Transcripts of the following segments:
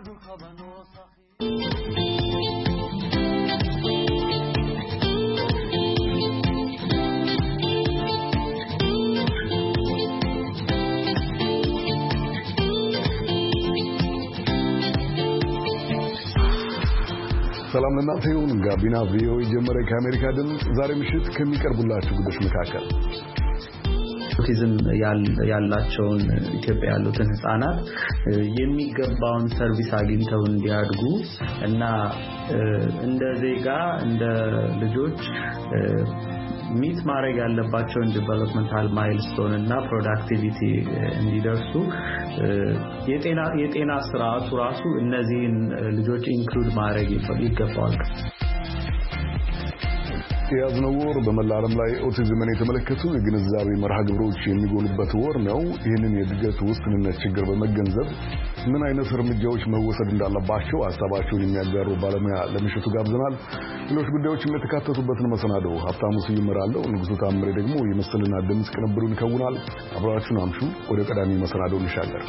ሰላም ለእናንተ ይሁን። ጋቢና ቪኦኤ ጀመረ። ከአሜሪካ ድምፅ ዛሬ ምሽት ከሚቀርቡላችሁ ጉዳዮች መካከል ኦቲዝም ያላቸውን ኢትዮጵያ ያሉትን ህፃናት የሚገባውን ሰርቪስ አግኝተው እንዲያድጉ እና እንደ ዜጋ እንደ ልጆች ሚት ማድረግ ያለባቸውን ዲቨሎፕመንታል ማይልስቶን እና ፕሮዳክቲቪቲ እንዲደርሱ የጤና ስርዓቱ ራሱ እነዚህን ልጆች ኢንክሉድ ማድረግ ይገባዋል። የያዝነው ወር በመላ ዓለም ላይ ኦቲዝምን የተመለከቱ የግንዛቤ መርሃ ግብሮች የሚጎሉበት ወር ነው። ይህንን የእድገት ውስንነት ችግር በመገንዘብ ምን አይነት እርምጃዎች መወሰድ እንዳለባቸው ሀሳባቸውን የሚያጋሩ ባለሙያ ለምሽቱ ጋብዘናል። ሌሎች ጉዳዮችም የተካተቱበትን መሰናዶ ሀብታሙ ስዩም እመራለሁ። ንጉሱ ታምሬ ደግሞ የምስልና ድምጽ ቅንብሩን ይከውናል። አብራችሁን አምሹ። ወደ ቀዳሚ መሰናዶ እንሻገር።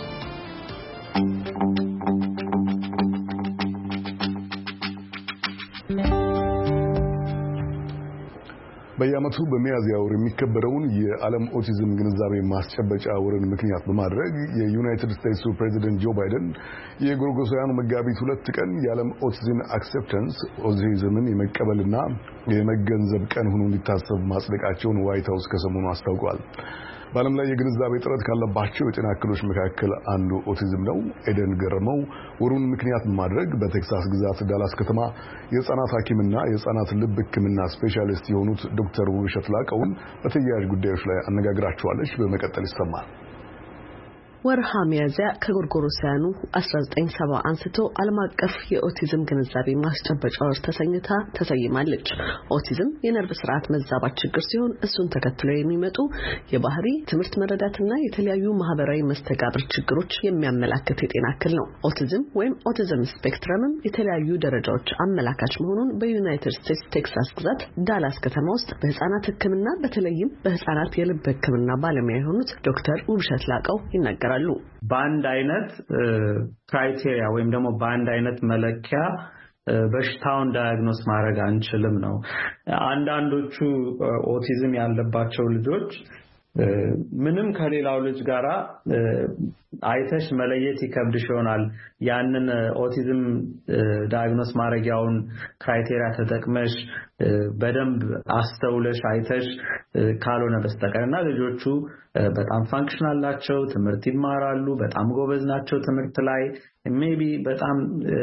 በየዓመቱ በሚያዝያ ወር የሚከበረውን የዓለም ኦቲዝም ግንዛቤ ማስጨበጫ ወርን ምክንያት በማድረግ የዩናይትድ ስቴትስ ፕሬዚደንት ጆ ባይደን የጎርጎሳውያኑ መጋቢት 2 ቀን የዓለም ኦቲዝም አክሴፕታንስ ኦቲዝምን የመቀበልና የመገንዘብ ቀን ሆኖ እንዲታሰብ ማጽደቃቸውን ዋይት ሃውስ ከሰሞኑ አስታውቋል። በዓለም ላይ የግንዛቤ ጥረት ካለባቸው የጤና እክሎች መካከል አንዱ ኦቲዝም ነው። ኤደን ገረመው ወሩን ምክንያት በማድረግ በቴክሳስ ግዛት ዳላስ ከተማ የህፃናት ሐኪምና የህፃናት ልብ ሕክምና ስፔሻሊስት የሆኑት ዶክተር ውብሸት ላቀውን በተያያዥ ጉዳዮች ላይ አነጋግራቸዋለች። በመቀጠል ይሰማል። ወርሃ ሚያዝያ ከጎርጎሮሳውያኑ 1970 አንስቶ ዓለም አቀፍ የኦቲዝም ግንዛቤ ማስጨበጫ ወር ተሰይማለች። ኦቲዝም የነርቭ ስርዓት መዛባት ችግር ሲሆን እሱን ተከትሎ የሚመጡ የባህሪ ትምህርት መረዳትና የተለያዩ ማህበራዊ መስተጋብር ችግሮች የሚያመላክት የጤና እክል ነው። ኦቲዝም ወይም ኦቲዝም ስፔክትረምም የተለያዩ ደረጃዎች አመላካች መሆኑን በዩናይትድ ስቴትስ ቴክሳስ ግዛት ዳላስ ከተማ ውስጥ በህፃናት ሕክምና በተለይም በህፃናት የልብ ሕክምና ባለሙያ የሆኑት ዶክተር ውብሸት ላቀው ይናገራሉ። በአንድ አይነት ክራይቴሪያ ወይም ደግሞ በአንድ አይነት መለኪያ በሽታውን ዳያግኖስ ማድረግ አንችልም ነው። አንዳንዶቹ ኦቲዝም ያለባቸው ልጆች ምንም ከሌላው ልጅ ጋራ አይተሽ መለየት ይከብድሽ ይሆናል። ያንን ኦቲዝም ዳያግኖስ ማድረጊያውን ክራይቴሪያ ተጠቅመሽ በደንብ አስተውለሽ አይተሽ ካልሆነ በስተቀርና ልጆቹ በጣም ፋንክሽናል ናቸው፣ ትምህርት ይማራሉ፣ በጣም ጎበዝ ናቸው ትምህርት ላይ ሜቢ በጣም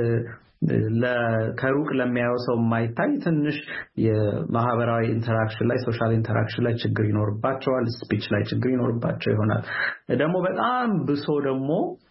ከሩቅ ለሚያየው ሰው የማይታይ ትንሽ የማህበራዊ ኢንተራክሽን ላይ ሶሻል ኢንተራክሽን ላይ ችግር ይኖርባቸዋል፣ ስፒች ላይ ችግር ይኖርባቸው ይሆናል። ደግሞ በጣም ብሶ ደግሞ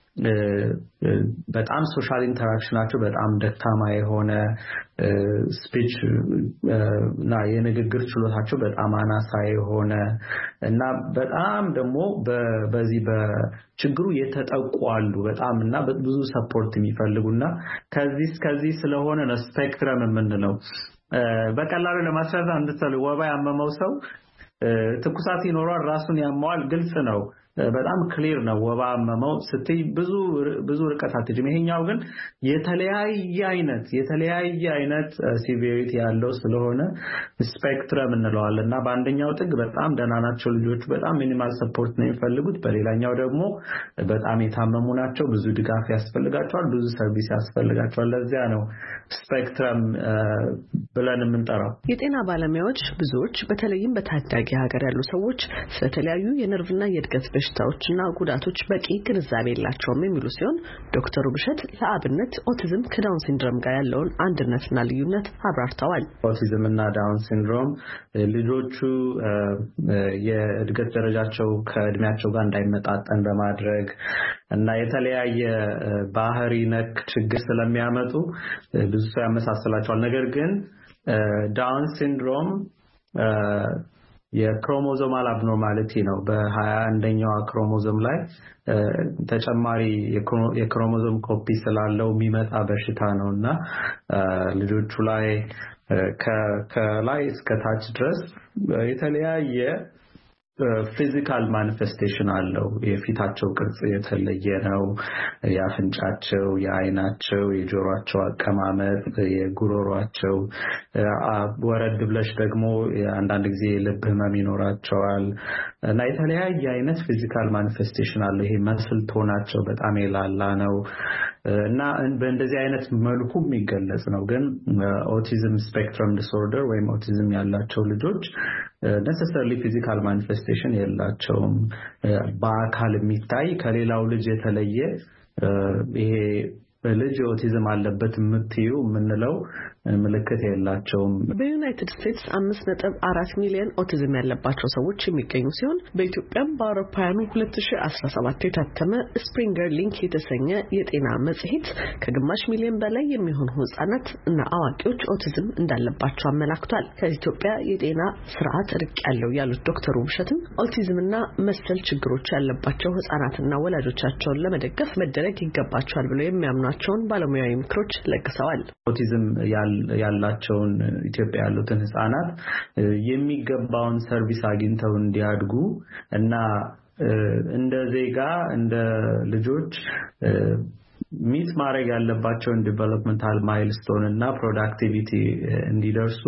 በጣም ሶሻል ኢንተራክሽናቸው በጣም ደካማ የሆነ ስፒች እና የንግግር ችሎታቸው በጣም አናሳ የሆነ እና በጣም ደግሞ በዚህ በችግሩ የተጠቋሉ በጣም እና ብዙ ሰፖርት የሚፈልጉና ከዚህ ስለሆነ ነው ስፔክትረም የምንለው። በቀላሉ ለማስረዳት እንድትሉ ወባ ያመመው ሰው ትኩሳት ይኖራል፣ ራሱን ያመዋል፣ ግልጽ ነው፣ በጣም ክሊር ነው። ወባ ያመመው ስትይ ብዙ ርቀት አትጅም። ይሄኛው ግን የተለያየ አይነት ሲቪሪቲ ያለው ስለሆነ ስፔክትረም እንለዋለንና በአንደኛው ጥግ በጣም ደህና ናቸው ልጆቹ፣ በጣም ሚኒማል ሰፖርት ነው የሚፈልጉት። በሌላኛው ደግሞ በጣም የታመሙ ናቸው፣ ብዙ ድጋፍ ያስፈልጋቸዋል፣ ብዙ ሰርቪስ ያስፈልጋቸዋል። ለዚያ ነው ስፔክትረም ብለን የምንጠራው። የጤና ባለሙያዎች ብዙዎች በተለይም በታዳጊ ሀገር ያሉ ሰዎች ስለተለያዩ የነርቭና የእድገት በሽታዎችና ጉዳቶች በቂ ግንዛቤ የላቸውም የሚሉ ሲሆን ዶክተር ውብሸት ለአብነት ኦቲዝም ከዳውን ሲንድሮም ጋር ያለውን አንድነትና ልዩነት አብራርተዋል። ኦቲዝም እና ዳውን ሲንድሮም ልጆቹ የእድገት ደረጃቸው ከእድሜያቸው ጋር እንዳይመጣጠን በማድረግ እና የተለያየ ባህሪ ነክ ችግር ስለሚያመጡ ብዙ ሰው ያመሳስላቸዋል። ነገር ግን ዳውን ሲንድሮም የክሮሞዞማል አብኖርማሊቲ ነው። በ21ኛው ክሮሞዞም ላይ ተጨማሪ የክሮሞዞም ኮፒ ስላለው የሚመጣ በሽታ ነውና ልጆቹ ላይ ከላይ እስከ ታች ድረስ የተለያየ ፊዚካል ማኒፌስቴሽን አለው የፊታቸው ቅርጽ የተለየ ነው ያፍንጫቸው የአይናቸው የጆሮአቸው አቀማመጥ የጉሮሮአቸው ወረድ ብለሽ ደግሞ አንዳንድ ጊዜ ልብ ህመም ይኖራቸዋል እና የተለያየ አይነት ፊዚካል ማኒፌስቴሽን አለው ይሄ መስል ቶናቸው በጣም የላላ ነው እና በእንደዚህ አይነት መልኩ የሚገለጽ ነው ግን ኦቲዝም ስፔክትረም ዲስኦርደር ወይም ኦቲዝም ያላቸው ልጆች necessarily physical manifestation የላቸውም በአካል የሚታይ ከሌላው ልጅ የተለየ ይሄ ልጅ ኦቲዝም አለበት የምትዩ ምንለው ምልክት የላቸውም በዩናይትድ ስቴትስ 5.4 ሚሊዮን ኦቲዝም ያለባቸው ሰዎች የሚገኙ ሲሆን በኢትዮጵያም በአውሮፓውያኑ 2017 የታተመ ስፕሪንገር ሊንክ የተሰኘ የጤና መጽሔት ከግማሽ ሚሊዮን በላይ የሚሆኑ ህጻናት እና አዋቂዎች ኦቲዝም እንዳለባቸው አመላክቷል ከኢትዮጵያ የጤና ስርዓት ርቅ ያለው ያሉት ዶክተር ውብሸትም ኦቲዝምና መሰል ችግሮች ያለባቸው ህጻናትና ወላጆቻቸውን ለመደገፍ መደረግ ይገባቸዋል ብለው የሚያምኗቸውን ባለሙያዊ ምክሮች ለግሰዋል ኦቲዝም ያላቸውን ኢትዮጵያ ያሉትን ህፃናት የሚገባውን ሰርቪስ አግኝተው እንዲያድጉ እና እንደ ዜጋ እንደ ልጆች ሚት ማድረግ ያለባቸውን ዲቨሎፕመንታል ማይልስቶን እና ፕሮዳክቲቪቲ እንዲደርሱ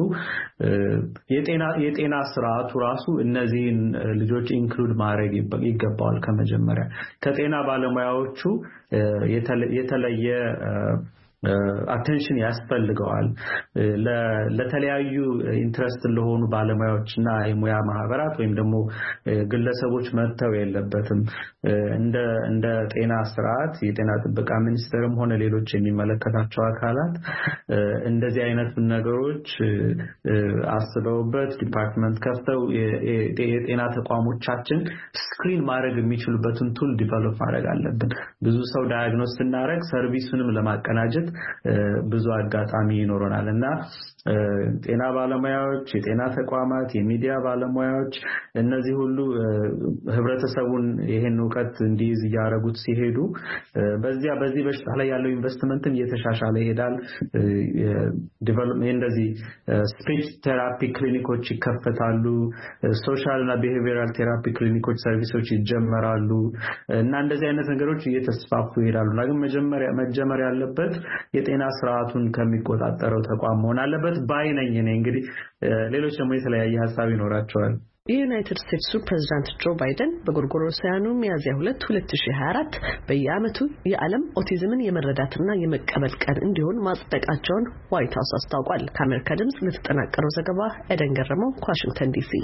የጤና ስርዓቱ ራሱ እነዚህን ልጆች ኢንክሉድ ማድረግ ይገባዋል ከመጀመሪያ ከጤና ባለሙያዎቹ የተለየ አቴንሽን ያስፈልገዋል ለተለያዩ ኢንትረስት ለሆኑ ባለሙያዎችና የሙያ ማህበራት ወይም ደግሞ ግለሰቦች መተው የለበትም እንደ ጤና ስርዓት የጤና ጥበቃ ሚኒስቴርም ሆነ ሌሎች የሚመለከታቸው አካላት እንደዚህ አይነት ነገሮች አስበውበት ዲፓርትመንት ከፍተው የጤና ተቋሞቻችን ስክሪን ማድረግ የሚችሉበትን ቱል ዲቨሎፕ ማድረግ አለብን ብዙ ሰው ዳያግኖስ ስናደርግ ሰርቪሱንም ለማቀናጀት ብዙ አጋጣሚ ይኖርናልና ጤና ባለሙያዎች የጤና ተቋማት የሚዲያ ባለሙያዎች እነዚህ ሁሉ ህብረተሰቡን ይሄን ዕውቀት እንዲይዝ ያረጉት ሲሄዱ በዚህ በሽታ ላይ ያለው ኢንቨስትመንትም እየተሻሻለ ይሄዳል ዲቨሎፕመንት እንደዚህ ስፒች ቴራፒ ክሊኒኮች ይከፈታሉ ሶሻል እና ቢሄቪየራል ቴራፒ ክሊኒኮች ሰርቪሶች ይጀመራሉ እና እንደዚህ አይነት ነገሮች እየተስፋፉ ይሄዳሉና ግን መጀመሪያ ያለበት የጤና ስርዓቱን ከሚቆጣጠረው ተቋም መሆን አለበት ባይነኝ ነኝ እንግዲህ ሌሎች ደግሞ የተለያየ ሐሳብ ይኖራቸዋል የዩናይትድ ስቴትስ ፕሬዝዳንት ጆ ባይደን በጎርጎሮሳውያኑ ሚያዝያ 2 2024 በየዓመቱ የዓለም ኦቲዝምን የመረዳትና የመቀበል ቀን እንዲሆን ማጽደቃቸውን ዋይት ሃውስ አስታውቋል ከአሜሪካ ድምጽ ለተጠናቀረው ዘገባ ኤደን ገረመው ከዋሽንግተን ዲሲ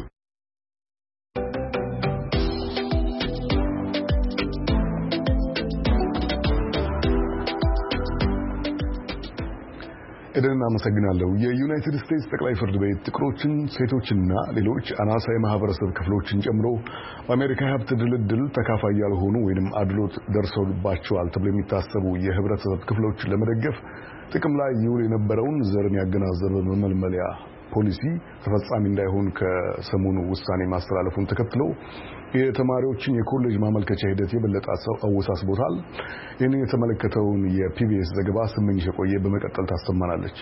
ኤደን አመሰግናለሁ የዩናይትድ ስቴትስ ጠቅላይ ፍርድ ቤት ጥቁሮችን ሴቶችና ሌሎች አናሳ የማህበረሰብ ክፍሎችን ጨምሮ በአሜሪካ ሀብት ድልድል ተካፋይ ያልሆኑ ወይንም አድሎት ደርሶባቸዋል ተብሎ የሚታሰቡ የህብረተሰብ ክፍሎችን ለመደገፍ ጥቅም ላይ ይውል የነበረውን ዘርን ያገናዘበ መመልመያ ፖሊሲ ተፈጻሚ እንዳይሆን ከሰሞኑ ውሳኔ ማስተላለፉን ተከትሎ የተማሪዎችን የኮሌጅ ማመልከቻ ሂደት የበለጠ አወሳስቦታል። ይህን የተመለከተውን የፒቢኤስ ዘገባ ስመኝሽ የቆየ በመቀጠል ታሰማናለች።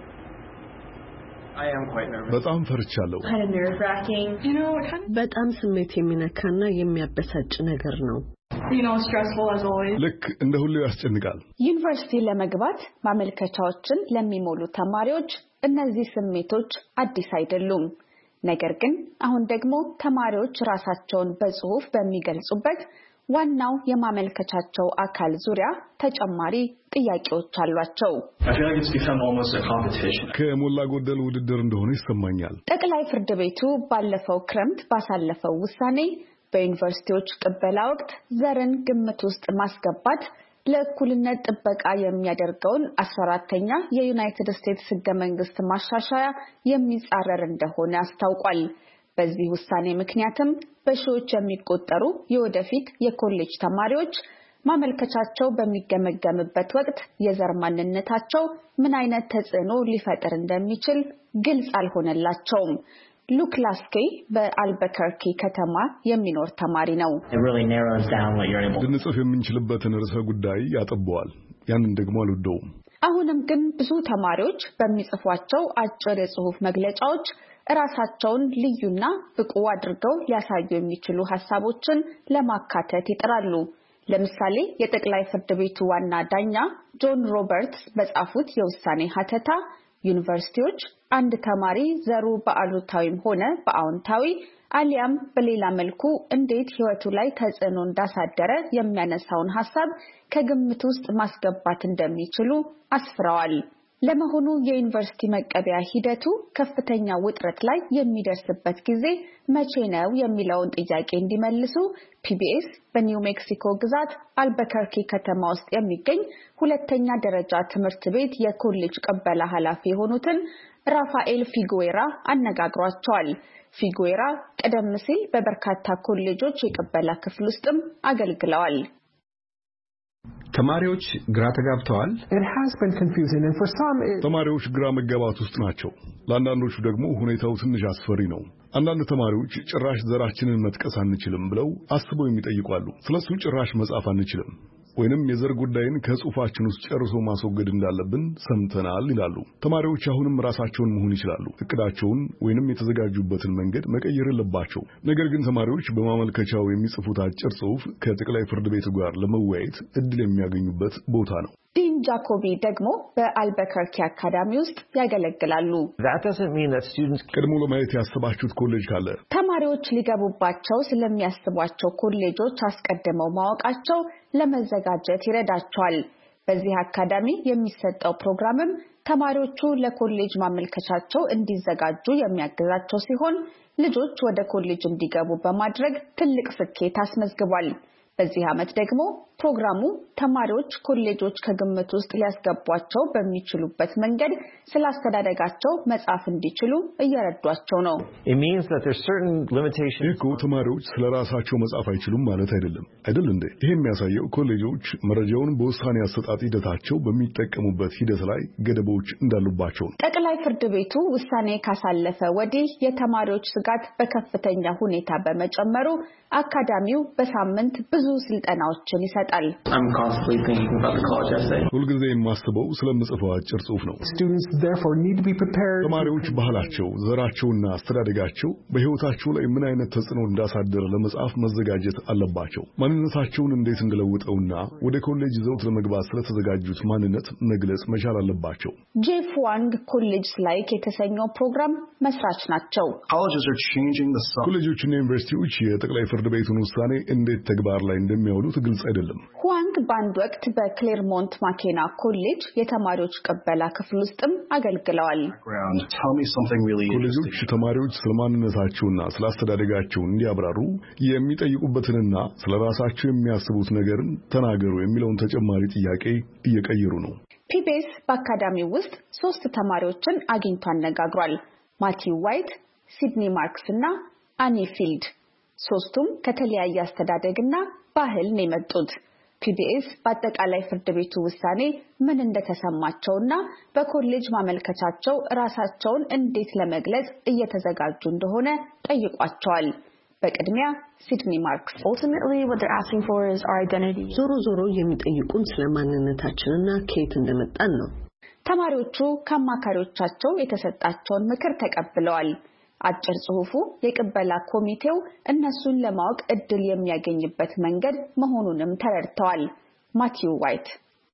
በጣም ፈርቻለሁ። በጣም ስሜት የሚነካና የሚያበሳጭ ነገር ነው። ልክ እንደ ሁሌው ያስጨንቃል። ዩኒቨርሲቲ ለመግባት ማመልከቻዎችን ለሚሞሉ ተማሪዎች እነዚህ ስሜቶች አዲስ አይደሉም። ነገር ግን አሁን ደግሞ ተማሪዎች ራሳቸውን በጽሁፍ በሚገልጹበት ዋናው የማመልከቻቸው አካል ዙሪያ ተጨማሪ ጥያቄዎች አሏቸው። ከሞላ ጎደል ውድድር እንደሆነ ይሰማኛል። ጠቅላይ ፍርድ ቤቱ ባለፈው ክረምት ባሳለፈው ውሳኔ በዩኒቨርሲቲዎች ቅበላ ወቅት ዘርን ግምት ውስጥ ማስገባት ለእኩልነት ጥበቃ የሚያደርገውን 14ኛ የዩናይትድ ስቴትስ ሕገ መንግስት ማሻሻያ የሚጻረር እንደሆነ አስታውቋል። በዚህ ውሳኔ ምክንያትም በሺዎች የሚቆጠሩ የወደፊት የኮሌጅ ተማሪዎች ማመልከቻቸው በሚገመገምበት ወቅት የዘር ማንነታቸው ምን አይነት ተጽዕኖ ሊፈጥር እንደሚችል ግልጽ አልሆነላቸውም። ሉክ ላስኬ በአልበከርኪ ከተማ የሚኖር ተማሪ ነው። ልንጽፍ የምንችልበትን ርዕሰ ጉዳይ ያጠበዋል። ያንን ደግሞ አልወደውም። አሁንም ግን ብዙ ተማሪዎች በሚጽፏቸው አጭር የጽሁፍ መግለጫዎች ራሳቸውን ልዩና ብቁ አድርገው ሊያሳዩ የሚችሉ ሐሳቦችን ለማካተት ይጥራሉ። ለምሳሌ የጠቅላይ ፍርድ ቤቱ ዋና ዳኛ ጆን ሮበርትስ በጻፉት የውሳኔ ሐተታ ዩኒቨርሲቲዎች አንድ ተማሪ ዘሩ በአሉታዊም ሆነ በአዎንታዊ አሊያም በሌላ መልኩ እንዴት ህይወቱ ላይ ተጽዕኖ እንዳሳደረ የሚያነሳውን ሐሳብ ከግምት ውስጥ ማስገባት እንደሚችሉ አስፍረዋል። ለመሆኑ የዩኒቨርሲቲ መቀበያ ሂደቱ ከፍተኛ ውጥረት ላይ የሚደርስበት ጊዜ መቼ ነው የሚለውን ጥያቄ እንዲመልሱ ፒቢኤስ በኒው ሜክሲኮ ግዛት አልበከርኪ ከተማ ውስጥ የሚገኝ ሁለተኛ ደረጃ ትምህርት ቤት የኮሌጅ ቅበላ ኃላፊ የሆኑትን ራፋኤል ፊጉዌራ አነጋግሯቸዋል። ፊጉዌራ ቀደም ሲል በበርካታ ኮሌጆች የቅበላ ክፍል ውስጥም አገልግለዋል። ተማሪዎች ግራ ተጋብተዋል። ተማሪዎች ግራ መጋባት ውስጥ ናቸው። ለአንዳንዶቹ ደግሞ ሁኔታው ትንሽ አስፈሪ ነው። አንዳንድ ተማሪዎች ጭራሽ ዘራችንን መጥቀስ አንችልም ብለው አስበው የሚጠይቁ አሉ። ስለሱ ጭራሽ መጻፍ አንችልም ወይንም የዘር ጉዳይን ከጽሑፋችን ውስጥ ጨርሶ ማስወገድ እንዳለብን ሰምተናል ይላሉ። ተማሪዎች አሁንም ራሳቸውን መሆን ይችላሉ። እቅዳቸውን ወይንም የተዘጋጁበትን መንገድ መቀየር የለባቸው። ነገር ግን ተማሪዎች በማመልከቻው የሚጽፉት አጭር ጽሑፍ ከጠቅላይ ፍርድ ቤቱ ጋር ለመወያየት እድል የሚያገኙበት ቦታ ነው። ዲን ጃኮቢ ደግሞ በአልበከርኪ አካዳሚ ውስጥ ያገለግላሉ። ቀድሞ ለማየት ያሰባችሁት ኮሌጅ ካለ ተማሪዎች ሊገቡባቸው ስለሚያስቧቸው ኮሌጆች አስቀድመው ማወቃቸው ለመዘጋጀት ይረዳቸዋል። በዚህ አካዳሚ የሚሰጠው ፕሮግራምም ተማሪዎቹ ለኮሌጅ ማመልከቻቸው እንዲዘጋጁ የሚያግዛቸው ሲሆን ልጆች ወደ ኮሌጅ እንዲገቡ በማድረግ ትልቅ ስኬት አስመዝግቧል። በዚህ ዓመት ደግሞ ፕሮግራሙ ተማሪዎች ኮሌጆች ከግምት ውስጥ ሊያስገቧቸው በሚችሉበት መንገድ ስላስተዳደጋቸው መጻፍ እንዲችሉ እየረዷቸው ነው። ይህ ተማሪዎች ስለራሳቸው መጻፍ አይችሉም ማለት አይደል እንዴ? ይህ የሚያሳየው ኮሌጆች መረጃውን በውሳኔ አሰጣጥ ሂደታቸው በሚጠቀሙበት ሂደት ላይ ገደቦች እንዳሉባቸው ነው። ጠቅላይ ፍርድ ቤቱ ውሳኔ ካሳለፈ ወዲህ የተማሪዎች ስጋት በከፍተኛ ሁኔታ በመጨመሩ አካዳሚው በሳምንት ብዙ ስልጠናዎችን ይሰጣል። ሁልጊዜ የማስበው ስለምጽፈው አጭር ጽሑፍ ነው። ተማሪዎች ባህላቸው፣ ዘራቸውና አስተዳደጋቸው በሕይወታቸው ላይ ምን አይነት ተጽዕኖ እንዳሳደረ ለመጻፍ መዘጋጀት አለባቸው። ማንነታቸውን እንዴት እንደለውጠውና ወደ ኮሌጅ ይዘውት ለመግባት ስለተዘጋጁት ማንነት መግለጽ መቻል አለባቸው። ጄፍ ዋንግ ኮሌጅ ላይክ የተሰኘው ፕሮግራም መስራች ናቸው። ኮሌጆችና ዩኒቨርሲቲዎች የጠቅላይ ፍርድ ቤቱን ውሳኔ እንዴት ተግባር ላይ እንደሚያውሉት ግልጽ አይደለም። ዋንግ በአንድ ወቅት በክሌርሞንት ማኬና ኮሌጅ የተማሪዎች ቅበላ ክፍል ውስጥም አገልግለዋል። ኮሌጆች ተማሪዎች ስለማንነታቸውና ስላስተዳደጋቸው እንዲያብራሩ የሚጠይቁበትንና ስለራሳቸው የሚያስቡት ነገርን ተናገሩ የሚለውን ተጨማሪ ጥያቄ እየቀየሩ ነው። ፒቢኤስ በአካዳሚው ውስጥ 3 ተማሪዎችን አግኝቶ አነጋግሯል። ማቲው ዋይት፣ ሲድኒ ማርክስ እና አኒ ፊልድ። 3ቱም ከተለያየ አስተዳደግና ባህል ነው የመጡት። ፒቢኤስ በአጠቃላይ ፍርድ ቤቱ ውሳኔ ምን እንደተሰማቸውና በኮሌጅ ማመልከቻቸው ራሳቸውን እንዴት ለመግለጽ እየተዘጋጁ እንደሆነ ጠይቋቸዋል። በቅድሚያ ሲድኒ ማርክስ ዞሮ የሚጠይቁን ስለማንነታችንና ከየት እንደመጣን ነው። ተማሪዎቹ ከአማካሪዎቻቸው የተሰጣቸውን ምክር ተቀብለዋል። አጭር ጽሑፉ የቅበላ ኮሚቴው እነሱን ለማወቅ እድል የሚያገኝበት መንገድ መሆኑንም ተረድተዋል። ማቲው ዋይት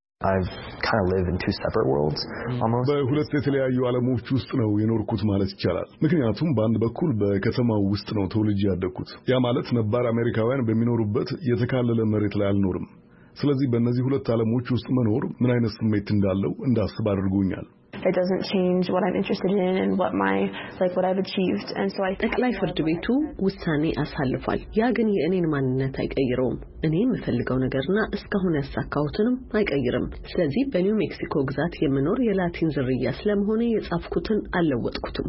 በሁለት የተለያዩ ዓለሞች ውስጥ ነው የኖርኩት ማለት ይቻላል። ምክንያቱም በአንድ በኩል በከተማው ውስጥ ነው ተወልጄ ያደግኩት። ያ ማለት ነባር አሜሪካውያን በሚኖሩበት የተካለለ መሬት ላይ አልኖርም። ስለዚህ በእነዚህ ሁለት ዓለሞች ውስጥ መኖር ምን አይነት ስሜት እንዳለው እንዳስብ አድርጎኛል። ጠቅላይ ፍርድ ቤቱ ውሳኔ አሳልፏል። ያ ግን የእኔን ማንነት አይቀይረውም። እኔ የምፈልገው ነገርና እስካሁን ያሳካሁትንም አይቀይርም። ስለዚህ በኒው ሜክሲኮ ግዛት የምኖር የላቲን ዝርያ ስለመሆኔ የጻፍኩትን አልለወጥኩትም።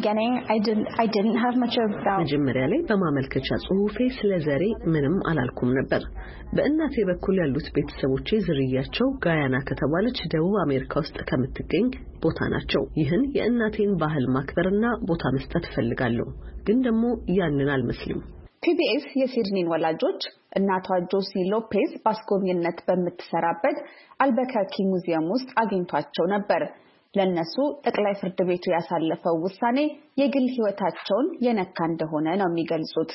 መጀመሪያ ላይ በማመልከቻ ጽሑፌ ስለ ዘሬ ምንም አላልኩም ነበር። በእናቴ በኩል ያሉት ቤተሰቦቼ ዝርያቸው ጋያና ከተባለች ደቡብ አሜሪካ ውስጥ ከምትገኝ ቦታ ናቸው። ይህን የእናቴን ባህል ማክበርና ቦታ መስጠት ፈልጋለሁ፣ ግን ደግሞ ያንን አልመስልም። ፒቢኤስ የሲድኒን ወላጆች እናቷ ጆሲ ሎፔዝ በአስጎብኝነት በምትሰራበት አልበከርኪ ሙዚየም ውስጥ አግኝቷቸው ነበር። ለነሱ ጠቅላይ ፍርድ ቤቱ ያሳለፈው ውሳኔ የግል ህይወታቸውን የነካ እንደሆነ ነው የሚገልጹት።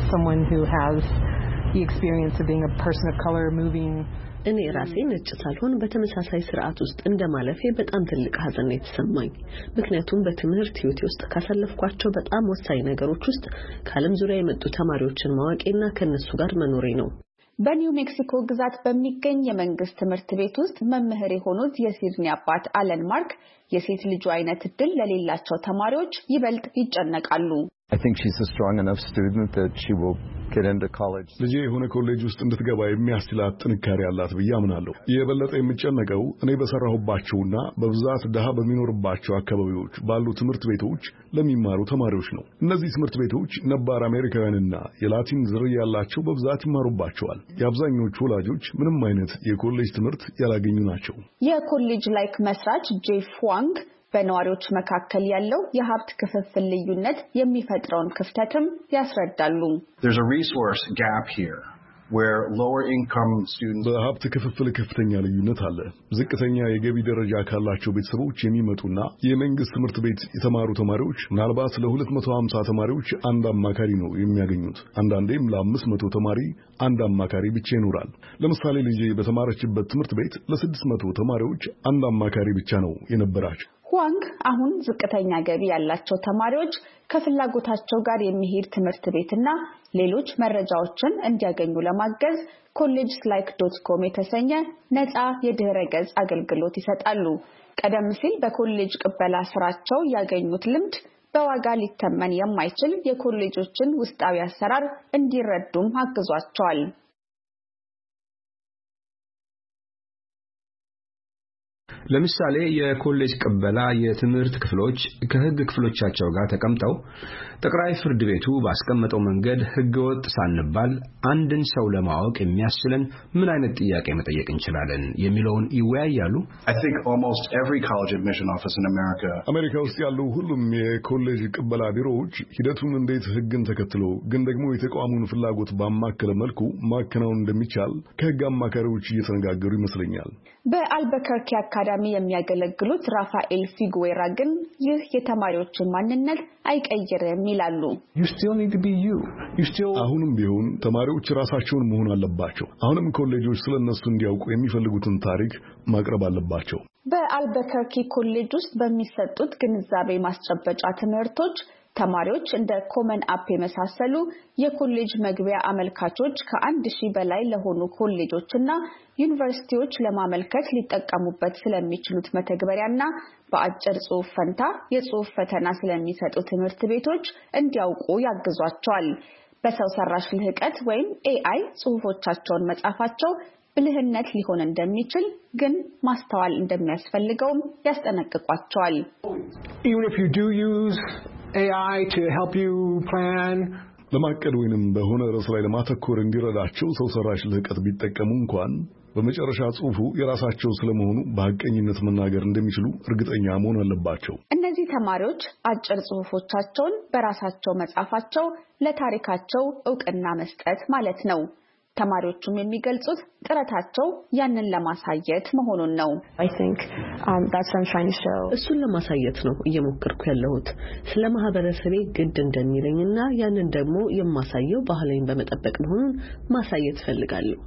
እኔ ራሴ ነጭ ሳልሆን በተመሳሳይ ስርዓት ውስጥ እንደማለፌ በጣም ትልቅ ሐዘን የተሰማኝ። ምክንያቱም በትምህርት ህይወቴ ውስጥ ካሳለፍኳቸው በጣም ወሳኝ ነገሮች ውስጥ ከዓለም ዙሪያ የመጡ ተማሪዎችን ማወቄና ከነሱ ጋር መኖሬ ነው። በኒው ሜክሲኮ ግዛት በሚገኝ የመንግስት ትምህርት ቤት ውስጥ መምህር የሆኑት የሲድኒ አባት አለን ማርክ የሴት ልጁ አይነት እድል ለሌላቸው ተማሪዎች ይበልጥ ይጨነቃሉ። I think she's a strong enough student that she will get into college. ልጄ የሆነ ኮሌጅ ውስጥ እንድትገባ የሚያስችላት ጥንካሬ አላት ብዬ አምናለሁ። የበለጠ የምጨነቀው እኔ በሰራሁባቸውና በብዛት ድሃ በሚኖርባቸው አካባቢዎች ባሉ ትምህርት ቤቶች ለሚማሩ ተማሪዎች ነው። እነዚህ ትምህርት ቤቶች ነባር አሜሪካውያንና የላቲን ዝርያ ያላቸው በብዛት ይማሩባቸዋል። የአብዛኞቹ ወላጆች ምንም አይነት የኮሌጅ ትምህርት ያላገኙ ናቸው። የኮሌጅ ላይክ መስራች ጄፍ ዋንግ በነዋሪዎች መካከል ያለው የሀብት ክፍፍል ልዩነት የሚፈጥረውን ክፍተትም ያስረዳሉ። There's a resource gap here where lower income students በሀብት ክፍፍል ከፍተኛ ልዩነት አለ። ዝቅተኛ የገቢ ደረጃ ካላቸው ቤተሰቦች የሚመጡና የመንግስት ትምህርት ቤት የተማሩ ተማሪዎች ምናልባት ለ250 ተማሪዎች አንድ አማካሪ ነው የሚያገኙት። አንዳንዴም ለ500 ተማሪ አንድ አማካሪ ብቻ ይኖራል። ለምሳሌ ልጄ በተማረችበት ትምህርት ቤት ለ600 ተማሪዎች አንድ አማካሪ ብቻ ነው የነበራቸው። ዋንግ አሁን ዝቅተኛ ገቢ ያላቸው ተማሪዎች ከፍላጎታቸው ጋር የሚሄድ ትምህርት ቤትና ሌሎች መረጃዎችን እንዲያገኙ ለማገዝ collegeslike.com የተሰኘ ነፃ የድህረ ገጽ አገልግሎት ይሰጣሉ። ቀደም ሲል በኮሌጅ ቅበላ ስራቸው ያገኙት ልምድ በዋጋ ሊተመን የማይችል የኮሌጆችን ውስጣዊ አሰራር እንዲረዱም አግዟቸዋል። ለምሳሌ የኮሌጅ ቅበላ የትምህርት ክፍሎች ከህግ ክፍሎቻቸው ጋር ተቀምጠው ጠቅላይ ፍርድ ቤቱ ባስቀመጠው መንገድ ህገወጥ ሳንባል አንድን ሰው ለማወቅ የሚያስችለን ምን አይነት ጥያቄ መጠየቅ እንችላለን የሚለውን ይወያያሉ። I think almost every college admission office in America አሜሪካ ውስጥ ያሉ ሁሉም የኮሌጅ ቅበላ ቢሮዎች ሂደቱን እንዴት ህግን ተከትሎ ግን ደግሞ የተቋሙን ፍላጎት ባማከለ መልኩ ማከናወን እንደሚቻል ከህግ አማካሪዎች እየተነጋገሩ ይመስለኛል። በአልበከርኪ አካዳሚ የሚያገለግሉት ራፋኤል ፊጉዌራ ግን ይህ የተማሪዎችን ማንነት አይቀይርም ይላሉ። አሁንም ቢሆን ተማሪዎች ራሳቸውን መሆን አለባቸው። አሁንም ኮሌጆች ስለነሱ እንዲያውቁ የሚፈልጉትን ታሪክ ማቅረብ አለባቸው። በአልበከርኪ ኮሌጅ ውስጥ በሚሰጡት ግንዛቤ ማስጨበጫ ትምህርቶች ተማሪዎች እንደ ኮመን አፕ የመሳሰሉ የኮሌጅ መግቢያ አመልካቾች ከ1000 በላይ ለሆኑ ኮሌጆችና ዩኒቨርሲቲዎች ለማመልከት ሊጠቀሙበት ስለሚችሉት መተግበሪያና በአጭር ጽሑፍ ፈንታ የጽሑፍ ፈተና ስለሚሰጡ ትምህርት ቤቶች እንዲያውቁ ያግዟቸዋል። በሰው ሰራሽ ልህቀት ወይም AI ጽሑፎቻቸውን መጻፋቸው ብልህነት ሊሆን እንደሚችል ግን ማስተዋል እንደሚያስፈልገውም ያስጠነቅቋቸዋል። Even if you do use AI to help you plan ለማቀድ ወይንም በሆነ ርዕስ ላይ ለማተኮር እንዲረዳቸው ሰው ሰራሽ ልህቀት ቢጠቀሙ እንኳን በመጨረሻ ጽሑፉ የራሳቸው ስለመሆኑ በሐቀኝነት መናገር እንደሚችሉ እርግጠኛ መሆን አለባቸው። እነዚህ ተማሪዎች አጭር ጽሑፎቻቸውን በራሳቸው መጻፋቸው ለታሪካቸው ዕውቅና መስጠት ማለት ነው። ተማሪዎቹም የሚገልጹት ጥረታቸው ያንን ለማሳየት መሆኑን ነው። እሱን ለማሳየት ነው እየሞከርኩ ያለሁት። ስለ ማህበረሰቤ ግድ እንደሚለኝና ያንን ደግሞ የማሳየው ባህላዊን በመጠበቅ መሆኑን ማሳየት ፈልጋለሁ።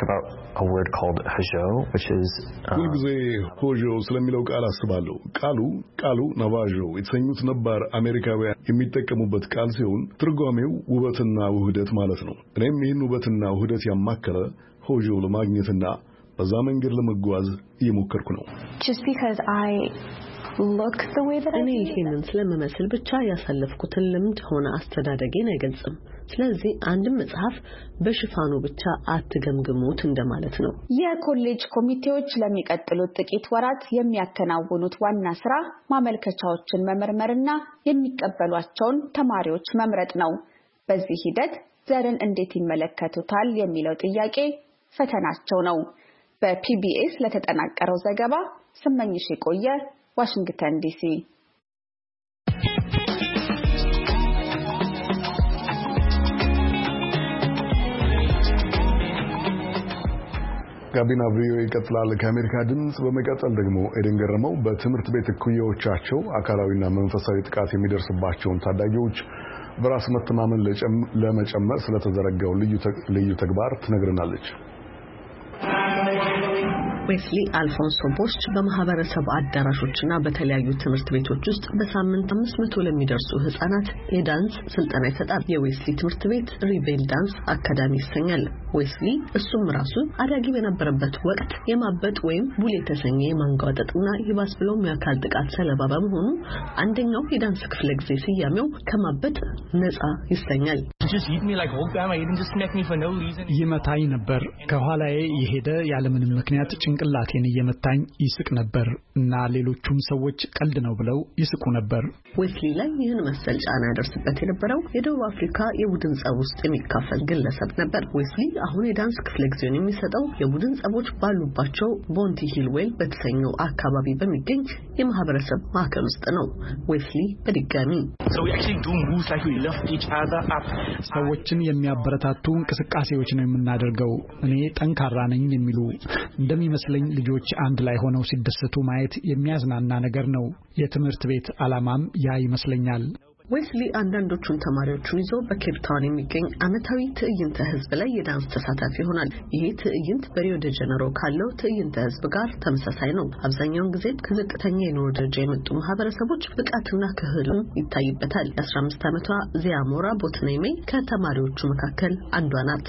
ሁልጊዜ ሆጆ ስለሚለው ቃል አስባለሁ። ቃሉ ናቫዦ የተሰኙት ነባር አሜሪካውያን የሚጠቀሙበት ቃል ሲሆን ትርጓሜው ውበትና ውህደት ማለት ነው። እኔም ይህን ውበትና ውህደት ያማከለ ሆጆ ለማግኘትና በዛ መንገድ ለመጓዝ እየሞከርኩ ነው። እኔ ይሄንን ስለምመስል ብቻ ያሳለፍኩትን ልምድ ሆነ አስተዳደጌን አይገልጽም። ስለዚህ አንድም መጽሐፍ በሽፋኑ ብቻ አትገምግሙት እንደማለት ነው። የኮሌጅ ኮሚቴዎች ለሚቀጥሉት ጥቂት ወራት የሚያከናውኑት ዋና ስራ ማመልከቻዎችን መመርመርና የሚቀበሏቸውን ተማሪዎች መምረጥ ነው። በዚህ ሂደት ዘርን እንዴት ይመለከቱታል የሚለው ጥያቄ ፈተናቸው ነው። በPBS ለተጠናቀረው ዘገባ ስመኝሽ የቆየ ዋሽንግተን ዲሲ። ጋቢና ቪኦኤ ይቀጥላል። ከአሜሪካ ድምጽ በመቀጠል ደግሞ ኤደን ገረመው በትምህርት ቤት እኩዮቻቸው አካላዊና መንፈሳዊ ጥቃት የሚደርስባቸውን ታዳጊዎች በራስ መተማመን ለመጨመር ስለተዘረጋው ልዩ ተግባር ትነግረናለች። ዌስሊ አልፎንሶ ቦሽ በማህበረሰብ አዳራሾችና በተለያዩ ትምህርት ቤቶች ውስጥ በሳምንት 500 ለሚደርሱ ህጻናት የዳንስ ስልጠና ይሰጣል። የዌስሊ ትምህርት ቤት ሪቤል ዳንስ አካዳሚ ይሰኛል። ዌስሊ እሱም ራሱ አዳጊ በነበረበት ወቅት የማበጥ ወይም ቡል የተሰኘ የማንጓጠጥና ይባስ ብሎም የአካል ጥቃት ሰለባ በመሆኑ አንደኛው የዳንስ ክፍለ ጊዜ ስያሜው ከማበጥ ነፃ ይሰኛል። ይመታኝ ነበር። ከኋላዬ የሄደ ያለምንም ምክንያት ጭንቅላቴን እየመታኝ ይስቅ ነበር እና ሌሎቹም ሰዎች ቀልድ ነው ብለው ይስቁ ነበር። ዌስሊ ላይ ይህን መሰል ጫና ያደርስበት የነበረው የደቡብ አፍሪካ የቡድን ጸብ ውስጥ የሚካፈል ግለሰብ ነበር። ዌስሊ አሁን የዳንስ ክፍለ ጊዜውን የሚሰጠው የቡድን ጸቦች ባሉባቸው ቦንቲ ሂል ዌል በተሰኘው አካባቢ በሚገኝ የማህበረሰብ ማዕከል ውስጥ ነው። ዌስሊ በድጋሚ ሰዎችን የሚያበረታቱ እንቅስቃሴዎች ነው የምናደርገው። እኔ ጠንካራ ነኝ የሚሉ እንደሚመስለኝ ልጆች አንድ ላይ ሆነው ሲደሰቱ ማየት የሚያዝናና ነገር ነው። የትምህርት ቤት ዓላማም ያ ይመስለኛል። ዌስሊ አንዳንዶቹን ተማሪዎቹን ይዞ በኬፕ ታውን የሚገኝ ዓመታዊ ትዕይንተ ህዝብ ላይ የዳንስ ተሳታፊ ይሆናል። ይሄ ትዕይንት በሪዮ ደ ጀነሮ ካለው ትዕይንተ ህዝብ ጋር ተመሳሳይ ነው። አብዛኛውን ጊዜ ከዝቅተኛ የኑሮ ደረጃ የመጡ ማህበረሰቦች ብቃትና ክህሎት ይታይበታል። የ15 ዓመቷ ዚያሞራ ቦትኔሜ ከተማሪዎቹ መካከል አንዷ ናት።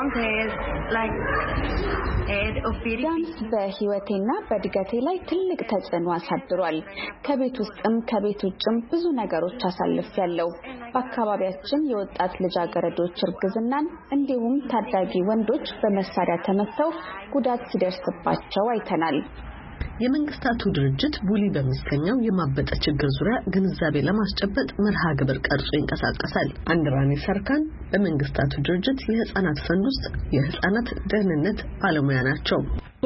ዳንስ በህይወቴና በእድገቴ ላይ ትልቅ ተጽዕኖ አሳድሯል። ከቤት ውስጥም ከቤት ውጭም ብዙ ነገሮች አሳልፌያለሁ። በአካባቢያችን የወጣት ልጃገረዶች እርግዝናን እንዲሁም ታዳጊ ወንዶች በመሳሪያ ተመተው ጉዳት ሲደርስባቸው አይተናል። የመንግስታቱ ድርጅት ቡሊ በሚሰኘው የማበጠ ችግር ዙሪያ ግንዛቤ ለማስጨበጥ መርሃ ግብር ቀርጾ ይንቀሳቀሳል። አንድራኒ ሰርካን በመንግስታቱ ድርጅት የህፃናት ፈንድ ውስጥ የህፃናት ደህንነት ባለሙያ ናቸው።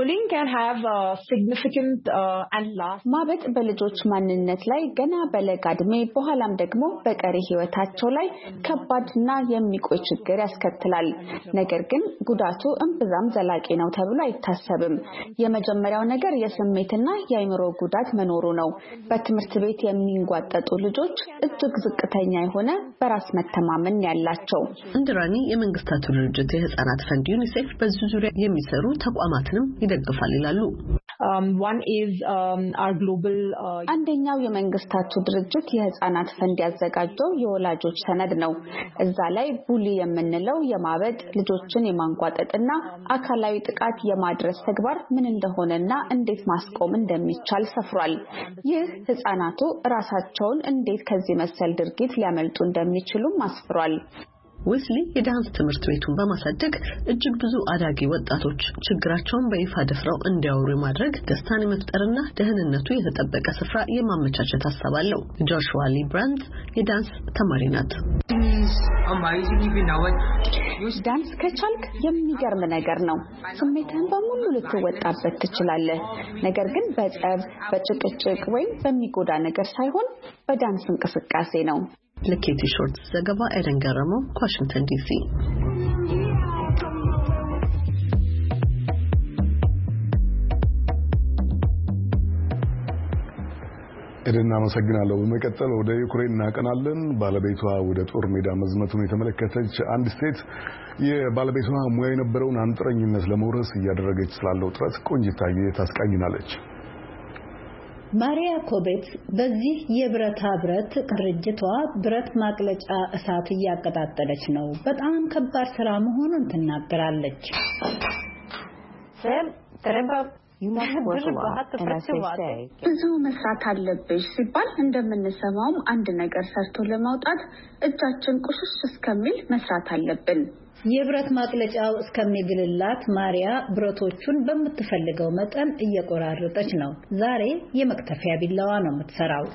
ማበጥ በልጆች ማንነት ላይ ገና በለጋ ዕድሜ በኋላም ደግሞ በቀሪ ህይወታቸው ላይ ከባድና የሚቆይ ችግር ያስከትላል። ነገር ግን ጉዳቱ እምብዛም ዘላቂ ነው ተብሎ አይታሰብም። የመጀመሪያው ነገር የስሜትና የአእምሮ ጉዳት መኖሩ ነው። በትምህርት ቤት የሚንጓጠጡ ልጆች እጅግ ዝቅተኛ የሆነ በራስ መተማመን ያላቸው። አንድራኒ የመንግስታቱ ድርጅት የህፃናት ፈንድ ዩኒሴፍ በዚህ ዙሪያ የሚሰሩ ተቋማትንም ይደግፋል ይላሉ። አንደኛው የመንግስታቱ ድርጅት የህፃናት ፈንድ ያዘጋጀው የወላጆች ሰነድ ነው። እዛ ላይ ቡሊ የምንለው የማበጥ ልጆችን የማንጓጠጥና አካላዊ ጥቃት የማድረስ ተግባር ምን እንደሆነና እንዴት ማስቆም እንደሚቻል ሰፍሯል። ይህ ህፃናቱ ራሳቸውን እንዴት ከዚህ መሰል ድርጊት ሊያመልጡ እንደሚችሉም አስፍሯል። ዌስሊ የዳንስ ትምህርት ቤቱን በማሳደግ እጅግ ብዙ አዳጊ ወጣቶች ችግራቸውን በይፋ ደፍረው እንዲያወሩ ማድረግ ደስታን የመፍጠርና ደህንነቱ የተጠበቀ ስፍራ የማመቻቸት ሐሳብ አለው። ጆሹዋ ሊ ብራንድ የዳንስ ተማሪ ናት። ዳንስ ከቻልክ የሚገርም ነገር ነው። ስሜትህን በሙሉ ልትወጣበት ትችላለህ። ነገር ግን በጸብ፣ በጭቅጭቅ ወይም በሚጎዳ ነገር ሳይሆን በዳንስ እንቅስቃሴ ነው። ለኬቲ ሾርት ዘገባ ኤደን ገረመው ዋሽንግተን ዲሲ። ኤደን አመሰግናለሁ። በመቀጠል ወደ ዩክሬን እናቀናለን። ባለቤቷ ወደ ጦር ሜዳ መዝመቱን የተመለከተች አንድ ሴት የባለቤቷ ሙያ የነበረውን አንጥረኝነት ለመውረስ እያደረገች ስላለው ጥረት ቆንጅታዬ ታስቃኝናለች። ማሪያ ኮቤት በዚህ የብረታ ብረት ድርጅቷ ብረት ማቅለጫ እሳት እያቀጣጠለች ነው። በጣም ከባድ ስራ መሆኑን ትናገራለች። ብዙ መስራት አለብሽ ሲባል እንደምንሰማውም አንድ ነገር ሰርቶ ለማውጣት እጃችን ቁሽሽ እስከሚል መስራት አለብን። የብረት ማቅለጫው እስከሚግልላት ማሪያ ብረቶቹን በምትፈልገው መጠን እየቆራረጠች ነው። ዛሬ የመክተፊያ ቢላዋ ነው የምትሰራው።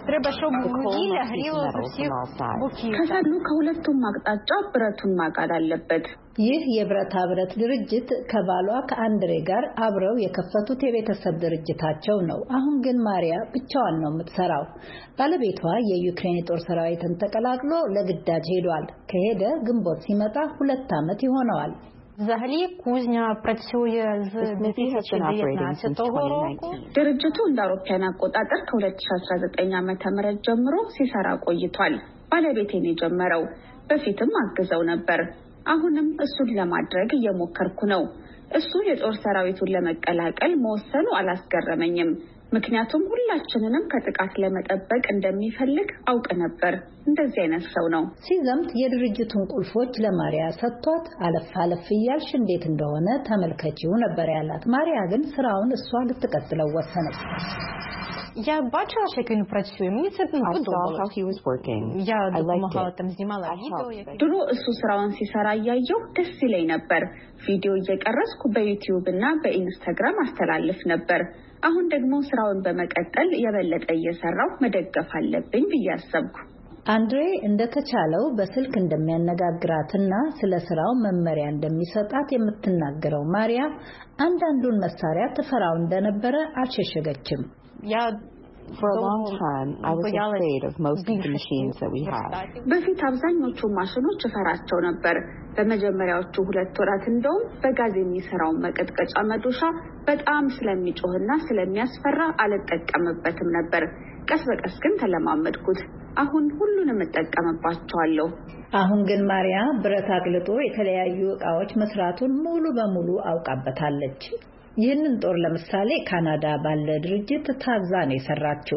ከሰሉ ከሁለቱም አቅጣጫ ብረቱን ማጋል አለበት። ይህ የብረታ ብረት ድርጅት ከባሏ ከአንድሬ ጋር አብረው የከፈቱት የቤተሰብ ድርጅታቸው ነው። አሁን ግን ማሪያ ብቻዋን ነው የምትሰራው። ባለቤቷ የዩክሬን የጦር ሰራዊትን ተቀላቅሎ ለግዳጅ ሄዷል። ከሄደ ግንቦት ሲመጣ 2 ዓመት ይሆነዋል። Взагалі кузня працює з 2019 року. ድርጅቱ እንደ አውሮፓውያን አቆጣጠር ከ2019 ዓመተ ምህረት ጀምሮ ሲሰራ ቆይቷል። ባለቤቴን የጀመረው በፊትም አግዘው ነበር። አሁንም እሱን ለማድረግ እየሞከርኩ ነው። እሱ የጦር ሰራዊቱን ለመቀላቀል መወሰኑ አላስገረመኝም። ምክንያቱም ሁላችንንም ከጥቃት ለመጠበቅ እንደሚፈልግ አውቅ ነበር። እንደዚህ አይነት ሰው ነው። ሲዘምት የድርጅቱን ቁልፎች ለማሪያ ሰጥቷት አለፍ እያልሽ እንዴት እንደሆነ ተመልከቺው ነበር ያላት። ማሪያ ግን ስራውን እሷ ልትቀጥለው ወሰነች። Я бачила, як він працює. Мені це подобалось. Я допомагала там знімала відео. ድሮ እሱ ስራውን ሲሰራ ያየው ደስ ይለኝ ነበር። ቪዲዮ እየቀረጽኩ በዩቲዩብ እና በኢንስታግራም አስተላልፍ ነበር። አሁን ደግሞ ስራውን በመቀጠል የበለጠ እየሰራው መደገፍ አለብኝ ብዬ አሰብኩ። አንድሬ እንደተቻለው በስልክ እንደሚያነጋግራትና ስለ ስራው መመሪያ እንደሚሰጣት የምትናገረው ማሪያ አንዳንዱን መሳሪያ ተፈራው እንደነበረ አልሸሸገችም። For a long time, I was afraid of most of the machines that we have. በፊት አብዛኞቹ ማሽኖች ፈራቸው ነበር። በመጀመሪያዎቹ 2 ወራት እንደውም በጋዝ የሚሰራው መቀጥቀጫ መዶሻ በጣም ስለሚጮህና ስለሚያስፈራ አልተጠቀምበትም ነበር። ቀስ በቀስ ግን ተለማመድኩት። አሁን ሁሉንም እጠቀምባቸዋለሁ። አሁን ግን ማሪያ ብረት አቅልጦ የተለያዩ ዕቃዎች መስራቱን ሙሉ በሙሉ አውቃበታለች። ይህንን ጦር ለምሳሌ ካናዳ ባለ ድርጅት ታዛ ነው የሰራችው።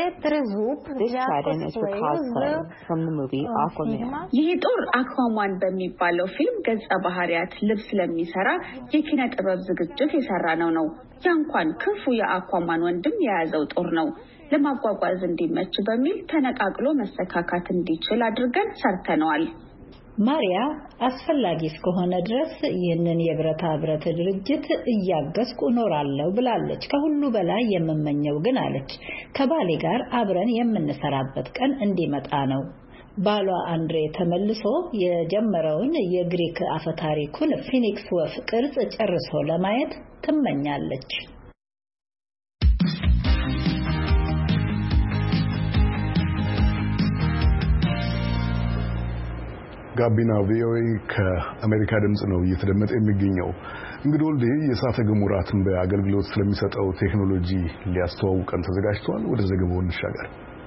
ይህ ጦር አኳማን በሚባለው ፊልም ገጸ ባህሪያት ልብስ ለሚሰራ የኪነ ጥበብ ዝግጅት የሰራ ነው። ያንኳን ክፉ የአኳማን ወንድም የያዘው ጦር ነው። ለማጓጓዝ እንዲመች በሚል ተነቃቅሎ መሰካካት እንዲችል አድርገን ሰርተነዋል። ማሪያ አስፈላጊ እስከሆነ ድረስ ይህንን የብረታ ብረት ድርጅት እያገዝኩ እኖራለሁ ብላለች። ከሁሉ በላይ የምመኘው ግን አለች ከባሌ ጋር አብረን የምንሰራበት ቀን እንዲመጣ ነው። ባሏ አንድሬ ተመልሶ የጀመረውን የግሪክ አፈታሪኩን ፊኒክስ ወፍ ቅርጽ ጨርሶ ለማየት ትመኛለች። ጋቢና ቪኦኤ ከአሜሪካ ድምጽ ነው እየተደመጠ የሚገኘው። እንግዲህ ወልዴ የእሳተ ገሞራ ትንበያ አገልግሎት ስለሚሰጠው ቴክኖሎጂ ሊያስተዋውቀን ተዘጋጅቷል። ወደ ዘገባው እንሻገር።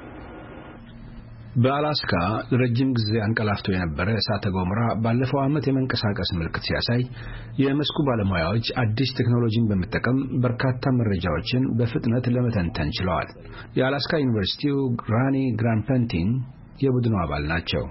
በአላስካ ለረጅም ጊዜ አንቀላፍቶ የነበረ እሳተ ገሞራ ባለፈው ዓመት የመንቀሳቀስ ምልክት ሲያሳይ የመስኩ ባለሙያዎች አዲስ ቴክኖሎጂን በመጠቀም በርካታ መረጃዎችን በፍጥነት ለመተንተን ችለዋል። የአላስካ ዩኒቨርሲቲው ግራኒ ግራንፐንቲን የቡድኑ አባል ናቸው።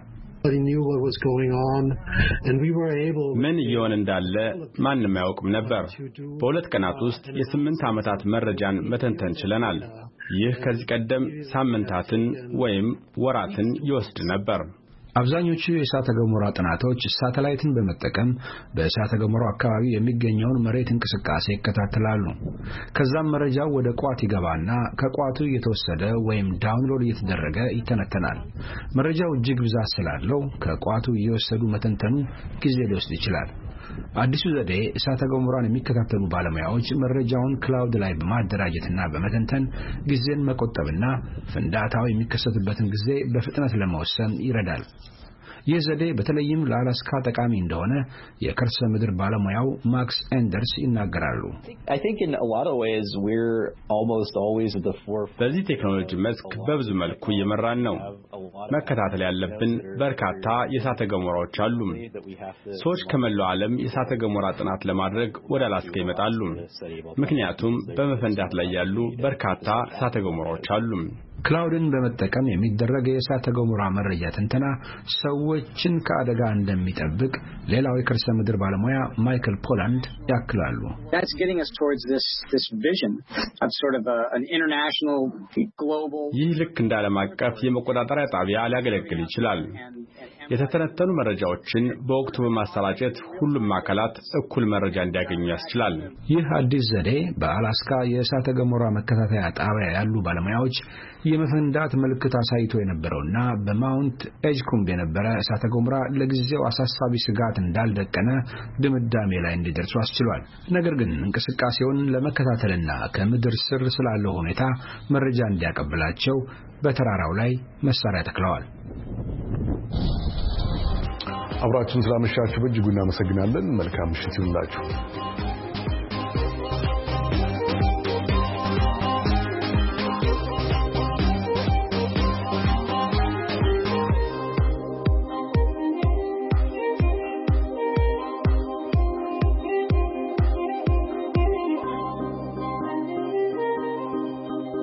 ምን እየሆነ እንዳለ ማንም አያውቅም ነበር። በ2 ቀናት ውስጥ የ8 ዓመታት መረጃን መተንተን ችለናል። ይህ ከዚህ ቀደም ሳምንታትን ወይም ወራትን ይወስድ ነበር። አብዛኞቹ የእሳተ ገሞራ ጥናቶች ሳተላይትን በመጠቀም በእሳተ ገሞራው አካባቢ የሚገኘውን መሬት እንቅስቃሴ ይከታተላሉ። ከዛም መረጃው ወደ ቋት ይገባና ከቋቱ እየተወሰደ ወይም ዳውንሎድ እየተደረገ ይተነተናል። መረጃው እጅግ ብዛት ስላለው ከቋቱ እየወሰዱ መተንተኑ ጊዜ ሊወስድ ይችላል። አዲሱ ዘዴ እሳተ ገሞራን የሚከታተሉ ባለሙያዎች መረጃውን ክላውድ ላይ በማደራጀትና በመተንተን ጊዜን መቆጠብና ፍንዳታው የሚከሰትበትን ጊዜ በፍጥነት ለመወሰን ይረዳል። ይህ ዘዴ በተለይም ለአላስካ ጠቃሚ እንደሆነ የከርሰ ምድር ባለሙያው ማክስ ኤንደርስ ይናገራሉ። በዚህ ቴክኖሎጂ መስክ በብዙ መልኩ እየመራን ነው። መከታተል ያለብን በርካታ የእሳተ ገሞራዎች አሉ። ሰዎች ከመላው ዓለም የእሳተ ገሞራ ጥናት ለማድረግ ወደ አላስካ ይመጣሉ። ምክንያቱም በመፈንዳት ላይ ያሉ በርካታ እሳተ ገሞራዎች አሉ። ክላውድን በመጠቀም የሚደረግ የእሳተ ገሞራ መረጃ ትንተና ሰዎችን ከአደጋ እንደሚጠብቅ ሌላው የከርሰ ምድር ባለሙያ ማይክል ፖላንድ ያክላሉ። ይህ ልክ እንደ ዓለም አቀፍ የመቆጣጠሪያ ጣቢያ ሊያገለግል ይችላል። የተተነተኑ መረጃዎችን በወቅቱ በማሰራጨት ሁሉም አካላት እኩል መረጃ እንዲያገኙ ያስችላል። ይህ አዲስ ዘዴ በአላስካ የእሳተ ገሞራ መከታተያ ጣቢያ ያሉ ባለሙያዎች የመፈንዳት ምልክት አሳይቶ የነበረውና በማውንት ኤጅኩምብ የነበረ እሳተ ገሞራ ለጊዜው አሳሳቢ ስጋት እንዳልደቀነ ድምዳሜ ላይ እንዲደርሱ አስችሏል። ነገር ግን እንቅስቃሴውን ለመከታተልና ከምድር ስር ስላለው ሁኔታ መረጃ እንዲያቀብላቸው በተራራው ላይ መሳሪያ ተክለዋል። አብራችሁን ስላመሻችሁ በእጅጉ እናመሰግናለን። መልካም ምሽት ይሁንላችሁ።